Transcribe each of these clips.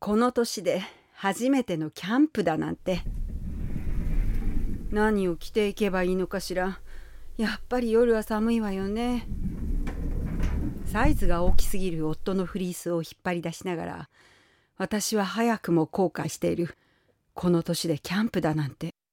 この年で初めてのキャンプだなんて。何を着ていけばいいのかしら。やっぱり夜は寒いわよね。サイズが大きすぎる夫のフリースを引っ張り出しながら、私は早くも後悔している。この年でキャンプだなんて。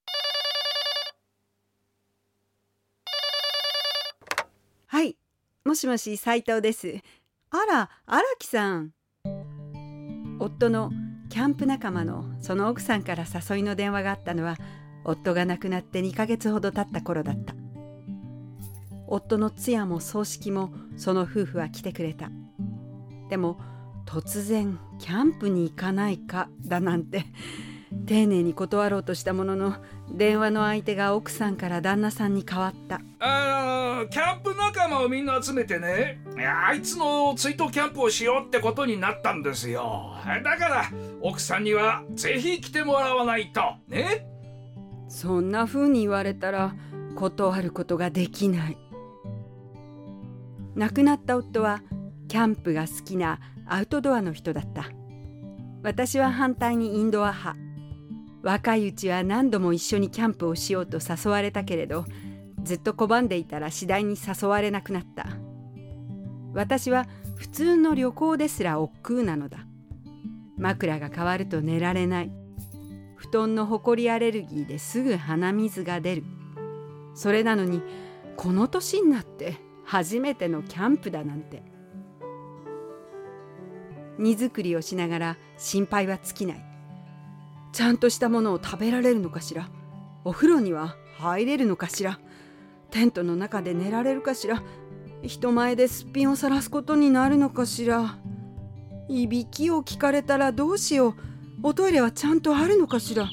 はい、もしもし、斉藤です。あら、荒木さん。夫のキャンプ仲間のその奥さんから誘いの電話があったのは、夫が亡くなって2ヶ月ほど経った頃だった。夫の通夜も葬式もその夫婦は来てくれた。でも突然キャンプに行かないかだなんて丁寧に断ろうとしたものの、電話の相手が奥さんから旦那さんに変わった。 キャンプ仲間をみんな集めてね、あいつの追悼キャンプをしようってことになったんですよ。だから奥さんにはぜひ来てもらわないとね。 そんな風に言われたら断ることができない。亡くなった夫はキャンプが好きなアウトドアの人だった。私は反対にインドア派。若いうちは何度も一緒にキャンプをしようと誘われたけれど、ずっと拒んでいたら次第に誘われなくなった。私は普通の旅行ですら億劫なのだ。枕が変わると寝られない。布団のほこりアレルギーですぐ鼻水が出る。それなのにこの年になって初めてのキャンプだなんて。荷造りをしながら心配は尽きない。ちゃんとしたものを食べられるのかしら。お風呂には入れるのかしら。テントの中で寝られるかしら。人前ですっぴんを晒すことになるのかしら。いびきを聞かれたらどうしよう。おトイレはちゃんとあるのかしら。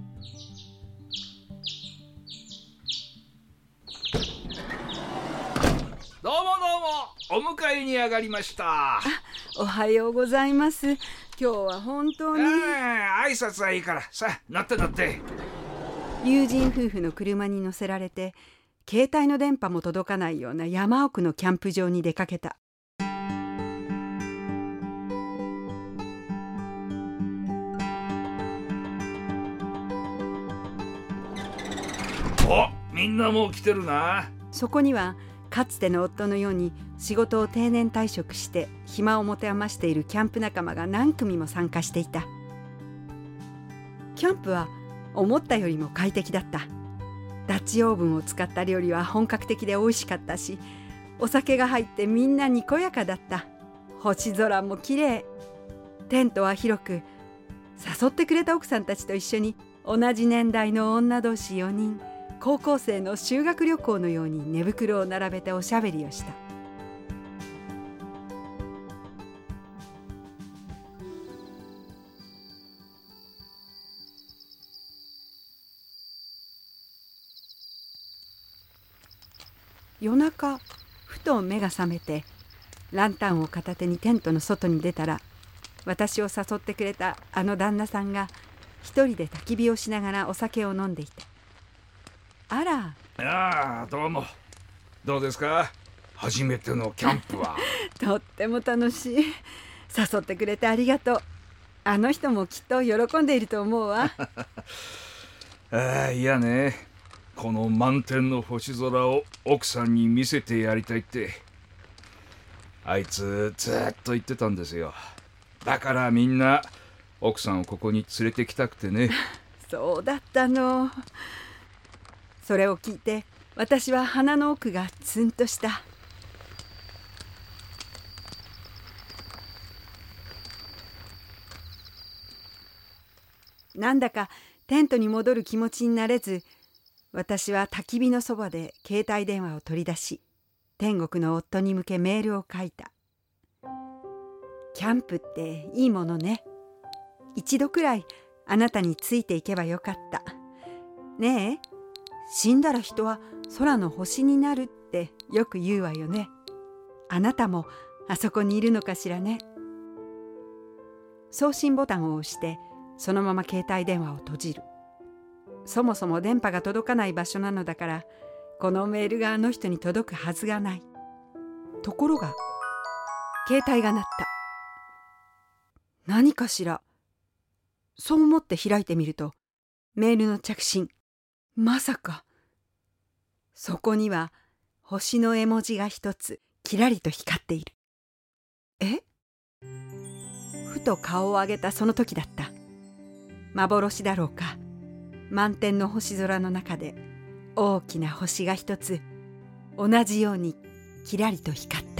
どうもお迎えに上がりました。 おはようございます。今日は本当に。 挨拶はいいからさあ乗って乗って。 友人夫婦の車に乗せられて、携帯の電波も届かないような山奥のキャンプ場に出かけた。 お、みんなもう来てるな。 そこにはかつての夫のように仕事を定年退職して暇を持て余しているキャンプ仲間が何組も参加していた。キャンプは思ったよりも快適だった。ダッチオーブンを使った料理は本格的で美味しかったし、お酒が入ってみんなにこやかだった。星空もきれい。テントは広く、誘ってくれた奥さんたちと一緒に同じ年代の女同士4人、高校生の修学旅行のように寝袋を並べておしゃべりをした。夜中、ふと目が覚めてランタンを片手にテントの外に出たら、私を誘ってくれたあの旦那さんが一人で焚き火をしながらお酒を飲んでいた。あら。 ああ、どうも。どうですか、初めてのキャンプは。 とっても楽しい。誘ってくれてありがとう。あの人もきっと喜んでいると思うわ。 いやね、この満天の星空を奥さんに見せてやりたいってあいつずっと言ってたんですよ。だからみんな奥さんをここに連れてきたくてね。 そうだったの。それを聞いて私は鼻の奥がツンとした。なんだかテントに戻る気持ちになれず、私は焚き火のそばで携帯電話を取り出し、天国の夫に向けメールを書いた。キャンプっていいものね。一度くらいあなたについていけばよかった。ねえ、死んだら人は空の星になるってよく言うわよね。あなたもあそこにいるのかしらね。送信ボタンを押してそのまま携帯電話を閉じる。そもそも電波が届かない場所なのだから、このメールがあの人に届くはずがない。ところが携帯が鳴った。何かしらそう思って開いてみると、メールの着信。まさか。そこには星の絵文字が一つキラリと光っている。え？ふと顔を上げたその時だった。幻だろうか。満天の星空の中で大きな星が一つ同じようにキラリと光っている。